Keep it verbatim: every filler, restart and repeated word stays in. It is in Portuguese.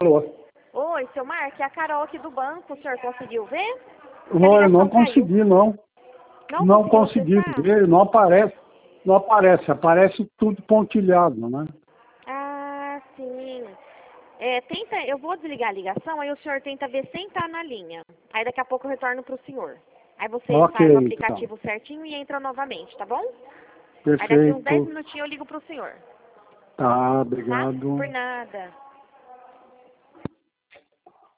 Alô? Oi, seu Marco, é a Carol aqui do banco, o senhor conseguiu ver? Não, eu não caiu. consegui, não. Não, Não consegui consegui ver, não aparece. Não aparece, aparece tudo pontilhado, né? Ah, sim. É, tenta, eu vou desligar a ligação, aí o senhor tenta ver sem estar na linha. Aí daqui a pouco eu retorno pro senhor. Aí você Ok, faz o então. aplicativo certinho e entra novamente, tá bom? Aí daqui uns dez Perfeito. minutinhos eu ligo pro senhor. Tá, Tá? obrigado. Por nada.